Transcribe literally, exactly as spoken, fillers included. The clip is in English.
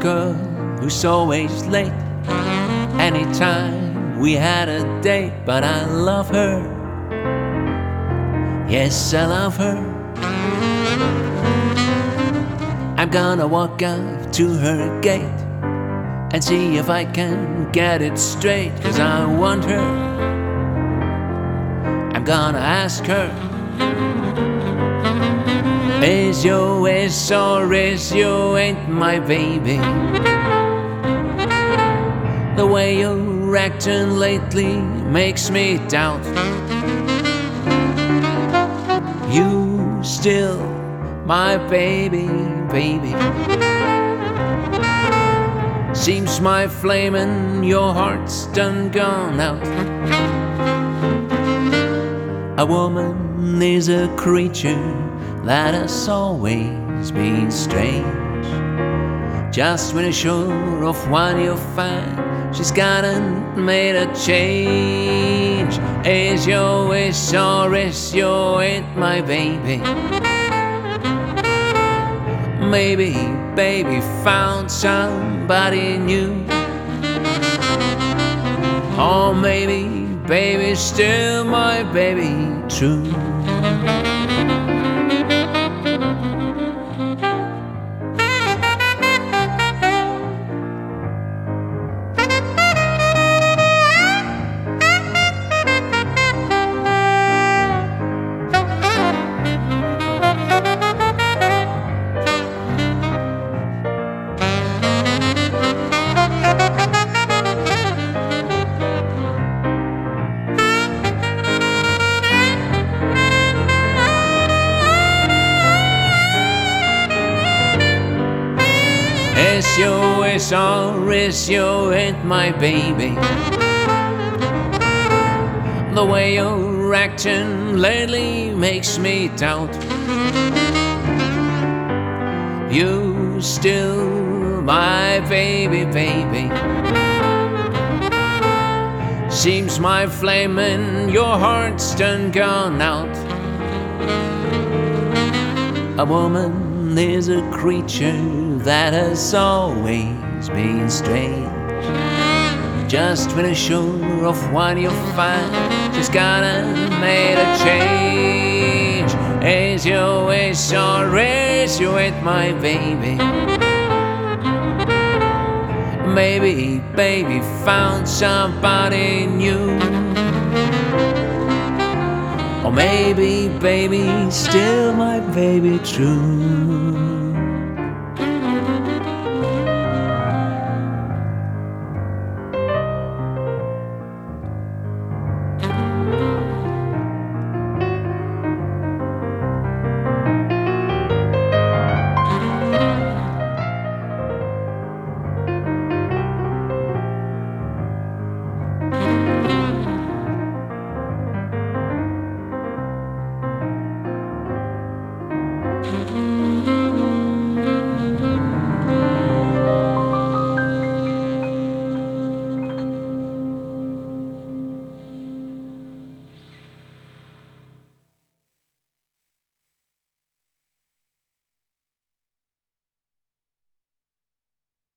girl who's always late. Anytime we had a date, but I love her. Yes, I love her. I'm gonna walk out to her gate and see if I can get it straight, 'cause I want her. I'm gonna ask her, is you is or is you ain't my baby? The way you're acting lately makes me doubt you still my baby, baby. Seems my flame in your heart's done gone out. A woman is a creature that has always been strange. Just when you're sure of what you find, she's got and made a change. Is you is or is you ain't my baby? Maybe baby found somebody new, or maybe baby's still my baby true. Is you is or is you ain't my baby? The way you're acting lately makes me doubt you still my baby, baby. Seems my flame in your heart's done gone out. A woman is a creature that has always been strange. Just when you're sure of what you find, she's got and made a change. Is you is or is you ain't my baby? Maybe baby found somebody new, or maybe baby still my baby true.